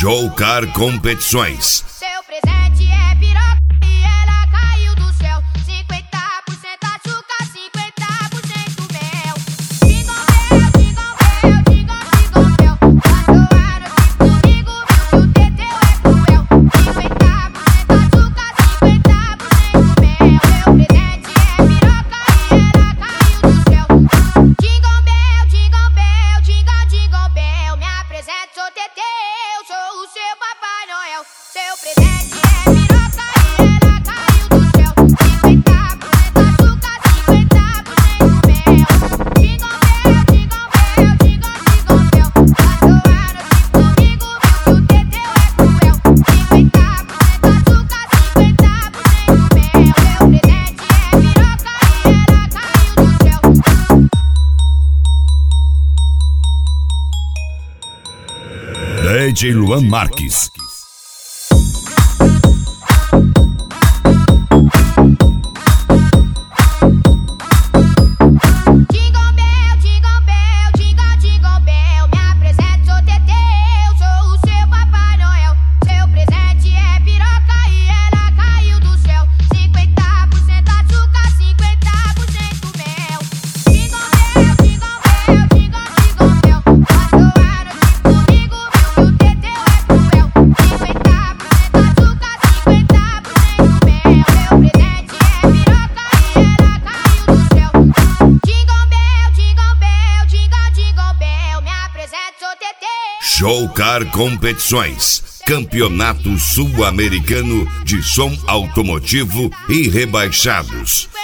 Showcar Competições. Seu presente é piroca e ela caiu do céu. 50% açúcar, 50% mel. Jingle bell, jingle bell, jingle, jingle bell. Passou a noite comigo, viu que o teteu é cruel. 50% açúcar, 50% mel. Seu presente é piroca e ela caiu do céu. Jingle bell, jingle bell, jingle, jingle bell. Me apresento, sou teteu, sou o seu Papai Noel. Seu presente é piroca e ela caiu do céu. 50% açúcar, 50% mel. Jingle bell, jingle bell, jingle, jingle bell. Passou a noite comigo, viu que o teteu é cruel. 50% açúcar, 50% mel. Seu presente é piroca e ela caiu do céu. DJ Luan Marques. Jingle bell, jingle bell, jingle, jingle bell. Me apresento, sou teteu, sou o seu Papai Noel. Seu presente é piroca e ela caiu do céu. 50% açúcar, 50% mel. Jingle bell, jingle bell, jingle, jingle bell. Passou a noite comigo, viu que o teteu é cruel. 50% açúcar, 50% mel. Seu presente é piroca e ela caiu do céu. Jingle bell, jingle bell, jingle, jingle bell. Me apresento, sou teteu. Showcar Competições. Campeonato Sul-Americano de Som Automotivo e Rebaixados.